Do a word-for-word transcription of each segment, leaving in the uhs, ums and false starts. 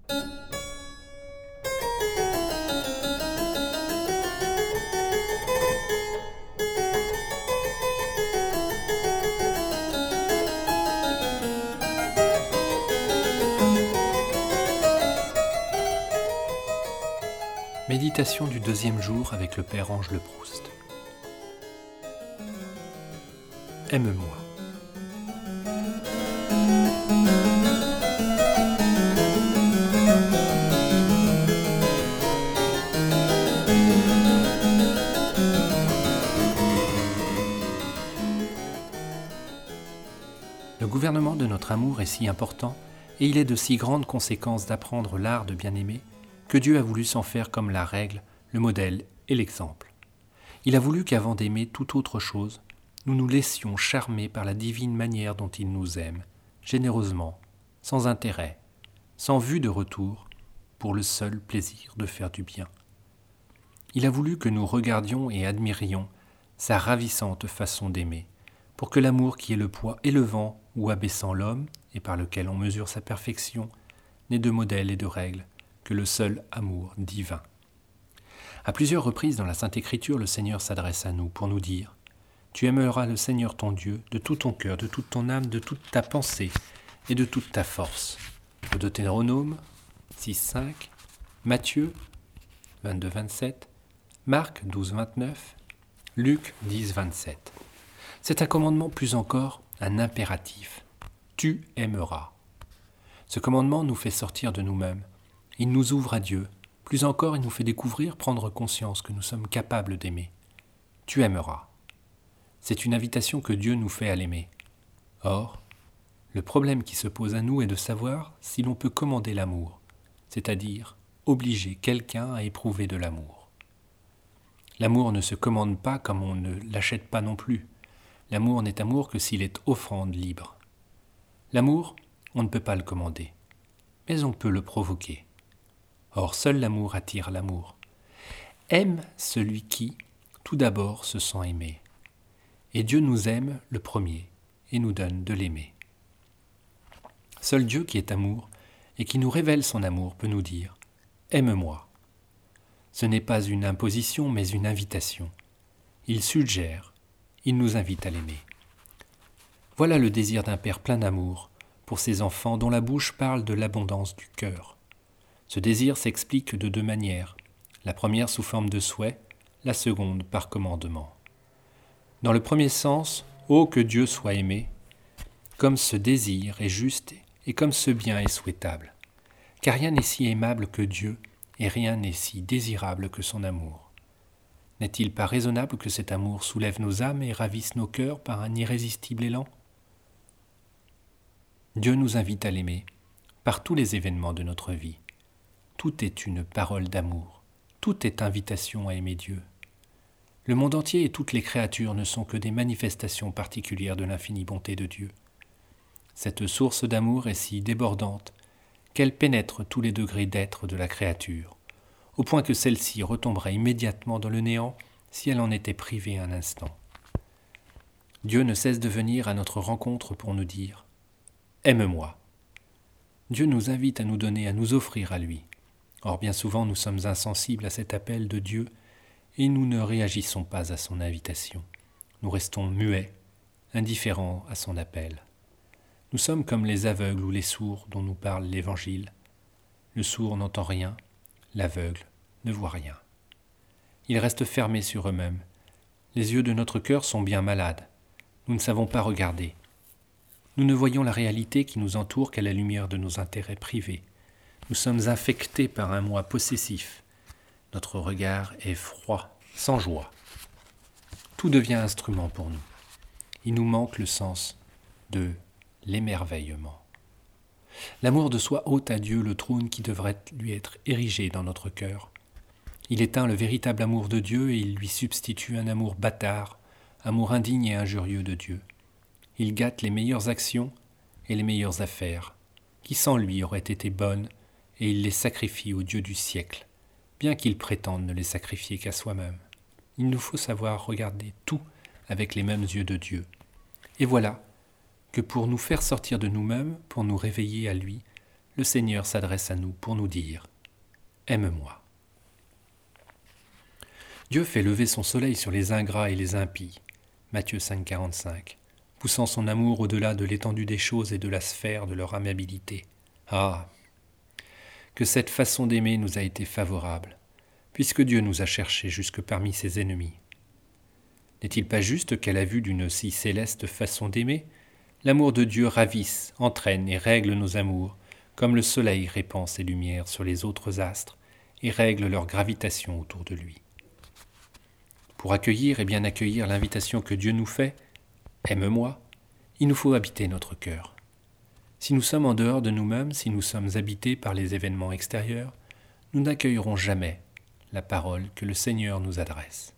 Méditation du deuxième jour avec le Père Ange Le Proust. Aime-moi. Le gouvernement de notre amour est si important et il est de si grandes conséquences d'apprendre l'art de bien-aimer que Dieu a voulu s'en faire comme la règle, le modèle et l'exemple. Il a voulu qu'avant d'aimer toute autre chose, nous nous laissions charmer par la divine manière dont il nous aime, généreusement, sans intérêt, sans vue de retour, pour le seul plaisir de faire du bien. Il a voulu que nous regardions et admirions sa ravissante façon d'aimer, pour que l'amour qui est le poids élevant ou abaissant l'homme, et par lequel on mesure sa perfection, n'ait de modèle et de règles que le seul amour divin. À plusieurs reprises dans la Sainte Écriture, le Seigneur s'adresse à nous pour nous dire « Tu aimeras le Seigneur ton Dieu de tout ton cœur, de toute ton âme, de toute ta pensée et de toute ta force. » Au Deutéronome six cinq, Matthieu vingt-deux vingt-sept, Marc douze vingt-neuf, Luc dix vingt-sept. C'est un commandement, plus encore, un impératif. Tu aimeras. Ce commandement nous fait sortir de nous-mêmes. Il nous ouvre à Dieu. Plus encore, il nous fait découvrir, prendre conscience que nous sommes capables d'aimer. Tu aimeras. C'est une invitation que Dieu nous fait à l'aimer. Or, le problème qui se pose à nous est de savoir si l'on peut commander l'amour, c'est-à-dire obliger quelqu'un à éprouver de l'amour. L'amour ne se commande pas comme on ne l'achète pas non plus. L'amour n'est amour que s'il est offrande libre. L'amour, on ne peut pas le commander, mais on peut le provoquer. Or, seul l'amour attire l'amour. Aime celui qui, tout d'abord, se sent aimé. Et Dieu nous aime le premier et nous donne de l'aimer. Seul Dieu qui est amour et qui nous révèle son amour peut nous dire « Aime-moi ». Ce n'est pas une imposition, mais une invitation. Il suggère, il nous invite à l'aimer. Voilà le désir d'un Père plein d'amour pour ses enfants dont la bouche parle de l'abondance du cœur. Ce désir s'explique de deux manières, la première sous forme de souhait, la seconde par commandement. Dans le premier sens, ô que Dieu soit aimé, comme ce désir est juste et comme ce bien est souhaitable, car rien n'est si aimable que Dieu et rien n'est si désirable que son amour. N'est-il pas raisonnable que cet amour soulève nos âmes et ravisse nos cœurs par un irrésistible élan ? Dieu nous invite à l'aimer par tous les événements de notre vie. Tout est une parole d'amour, tout est invitation à aimer Dieu. Le monde entier et toutes les créatures ne sont que des manifestations particulières de l'infinie bonté de Dieu. Cette source d'amour est si débordante qu'elle pénètre tous les degrés d'être de la créature, au point que celle-ci retomberait immédiatement dans le néant si elle en était privée un instant. Dieu ne cesse de venir à notre rencontre pour nous dire « Aime-moi ». Dieu nous invite à nous donner, à nous offrir à lui. Or, bien souvent, nous sommes insensibles à cet appel de Dieu et nous ne réagissons pas à son invitation. Nous restons muets, indifférents à son appel. Nous sommes comme les aveugles ou les sourds dont nous parle l'Évangile. Le sourd n'entend rien, l'aveugle ne voit rien. Ils restent fermés sur eux-mêmes. Les yeux de notre cœur sont bien malades. Nous ne savons pas regarder. Nous ne voyons la réalité qui nous entoure qu'à la lumière de nos intérêts privés. Nous sommes infectés par un moi possessif. Notre regard est froid, sans joie. Tout devient instrument pour nous. Il nous manque le sens de l'émerveillement. L'amour de soi ôte à Dieu le trône qui devrait lui être érigé dans notre cœur. Il éteint le véritable amour de Dieu et il lui substitue un amour bâtard, amour indigne et injurieux de Dieu. Il gâte les meilleures actions et les meilleures affaires, qui sans lui auraient été bonnes, et il les sacrifie au Dieu du siècle, bien qu'il prétende ne les sacrifier qu'à soi-même. Il nous faut savoir regarder tout avec les mêmes yeux de Dieu. Et voilà que pour nous faire sortir de nous-mêmes, pour nous réveiller à lui, le Seigneur s'adresse à nous pour nous dire « Aime-moi ». Dieu fait lever son soleil sur les ingrats et les impies, Matthieu cinq, quarante-cinq, poussant son amour au-delà de l'étendue des choses et de la sphère de leur amabilité. Ah, que cette façon d'aimer nous a été favorable, puisque Dieu nous a cherchés jusque parmi ses ennemis. N'est-il pas juste qu'à la vue d'une si céleste façon d'aimer, l'amour de Dieu ravisse, entraîne et règle nos amours, comme le soleil répand ses lumières sur les autres astres et règle leur gravitation autour de lui. Pour accueillir et bien accueillir l'invitation que Dieu nous fait, « Aime-moi », il nous faut habiter notre cœur. Si nous sommes en dehors de nous-mêmes, si nous sommes habités par les événements extérieurs, nous n'accueillerons jamais la parole que le Seigneur nous adresse.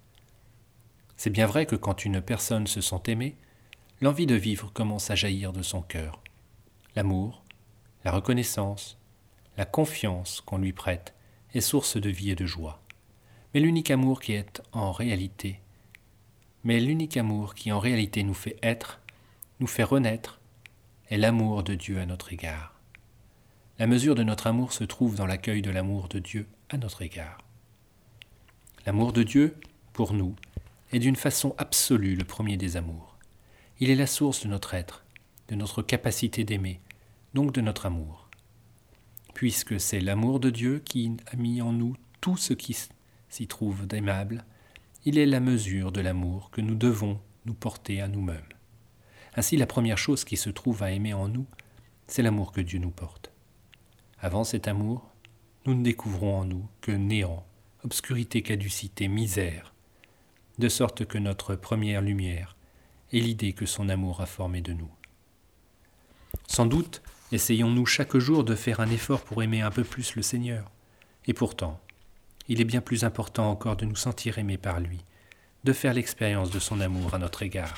C'est bien vrai que quand une personne se sent aimée, l'envie de vivre commence à jaillir de son cœur. L'amour, la reconnaissance, la confiance qu'on lui prête est source de vie et de joie. Mais l'unique amour qui est en réalité, mais l'unique amour qui en réalité nous fait être, nous fait renaître, est l'amour de Dieu à notre égard. La mesure de notre amour se trouve dans l'accueil de l'amour de Dieu à notre égard. L'amour de Dieu, pour nous, est d'une façon absolue le premier des amours. Il est la source de notre être, de notre capacité d'aimer, donc de notre amour. Puisque c'est l'amour de Dieu qui a mis en nous tout ce qui s'y trouve d'aimable, il est la mesure de l'amour que nous devons nous porter à nous-mêmes. Ainsi, la première chose qui se trouve à aimer en nous, c'est l'amour que Dieu nous porte. Avant cet amour, nous ne découvrons en nous que néant, obscurité, caducité, misère, de sorte que notre première lumière est l'idée que son amour a formée de nous. Sans doute, essayons-nous chaque jour de faire un effort pour aimer un peu plus le Seigneur. Et pourtant, il est bien plus important encore de nous sentir aimés par lui, de faire l'expérience de son amour à notre égard.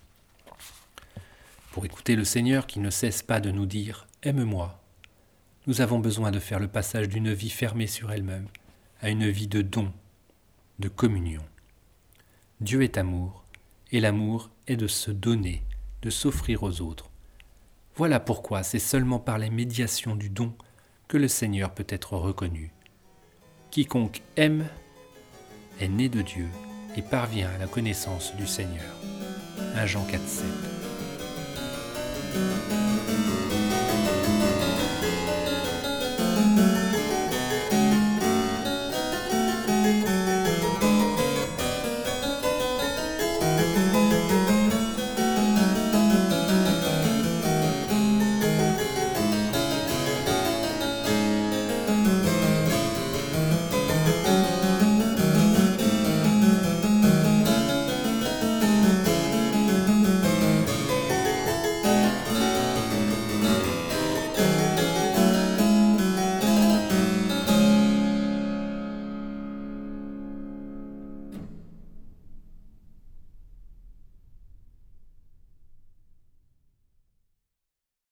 Pour écouter le Seigneur qui ne cesse pas de nous dire « Aime-moi », nous avons besoin de faire le passage d'une vie fermée sur elle-même à une vie de don, de communion. Dieu est amour, et l'amour est de se donner, de s'offrir aux autres. Voilà pourquoi c'est seulement par la médiation du don que le Seigneur peut être reconnu. Quiconque aime est né de Dieu et parvient à la connaissance du Seigneur. premier Jean quatre, sept.